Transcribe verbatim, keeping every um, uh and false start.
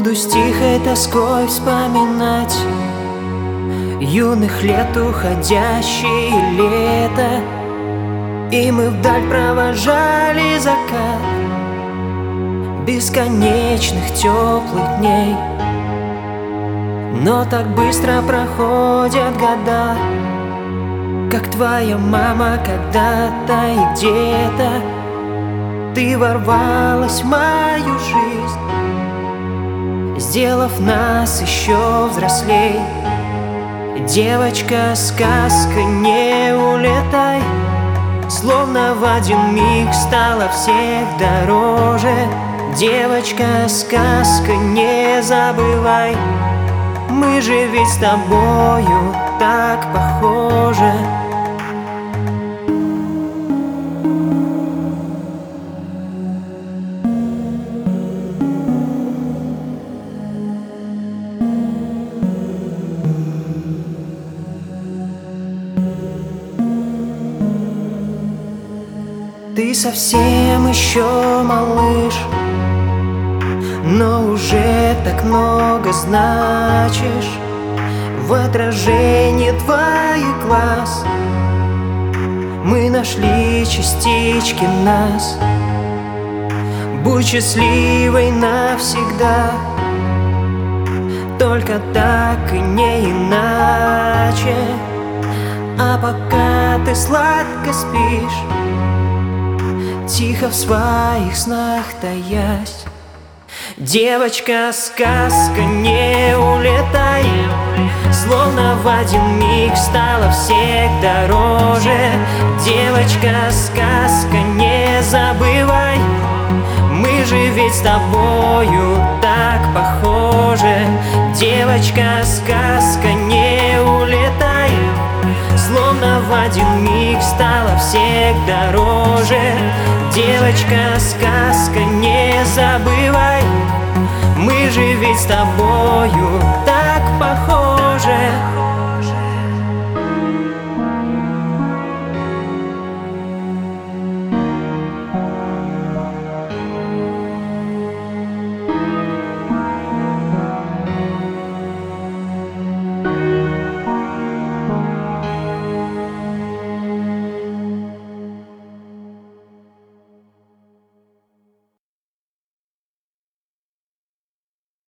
Буду с тихой тоской вспоминать юных лет уходящее лето, и мы вдаль провожали закат бесконечных теплых дней. Но так быстро проходят года, как твоя мама когда-то и где-то ты ворвалась в мою жизнь, сделав нас еще взрослей. Девочка, сказка, не улетай, словно в один миг стала всех дороже. Девочка, сказка, не забывай, мы же ведь с тобою так похожи. Ты совсем еще малыш, но уже так много значишь в отражении твоих глаз. Мы нашли частички нас. Будь счастливой навсегда, только так и не иначе. А пока ты сладко спишь, тихо в своих снах таясь, девочка, сказка, не улетай, словно в один миг стала всех дороже. Девочка, сказка, не забывай, мы же ведь с тобою так похожи. Девочка, сказка, не улетай, словно в один миг стала всех дороже. Девочка, сказка, не забывай, мы же ведь с тобою так похожи.